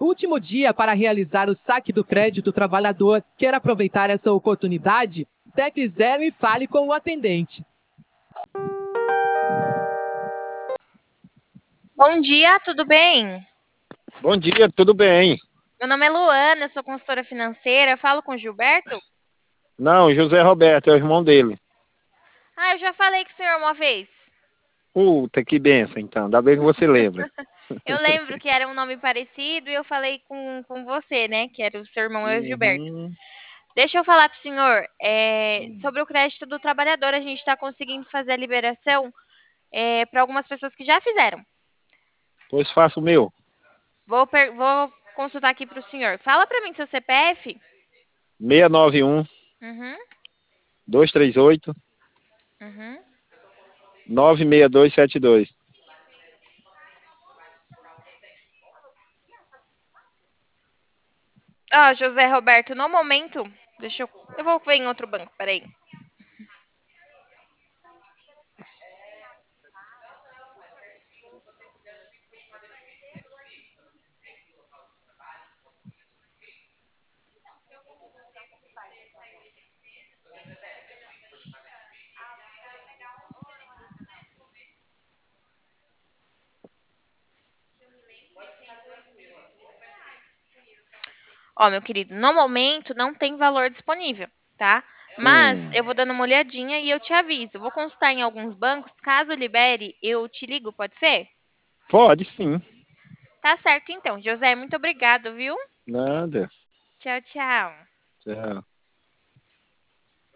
Último dia para realizar o saque do crédito trabalhador. Quer aproveitar essa oportunidade? Tecle 0 e fale com o atendente. Bom dia, tudo bem? Bom dia, tudo bem? Meu nome é Luana, eu sou consultora financeira. Eu falo com o Gilberto? Não, José Roberto é o irmão dele. Ah, eu já falei com o senhor uma vez. Puta, que benção, então. Ainda bem que você lembra. Eu lembro que era um nome parecido e eu falei com você, né? Que era o seu irmão, é o Gilberto. Uhum. Deixa eu falar para o senhor sobre o crédito do trabalhador. A gente está conseguindo fazer a liberação para algumas pessoas que já fizeram. Pois faça o meu. Vou consultar aqui para o senhor. Fala para mim seu CPF. 691 Uhum, 238 uhum. 96272. Ó, José Roberto, no momento, eu vou ver em outro banco, peraí. Ó, meu querido, no momento não tem valor disponível, tá? Mas Hum, eu vou dando uma olhadinha e eu te aviso. Vou consultar em alguns bancos, caso libere, eu te ligo, pode ser? pode sim. Tá certo então. José, muito obrigado, viu? Nada. Tchau, tchau. Tchau.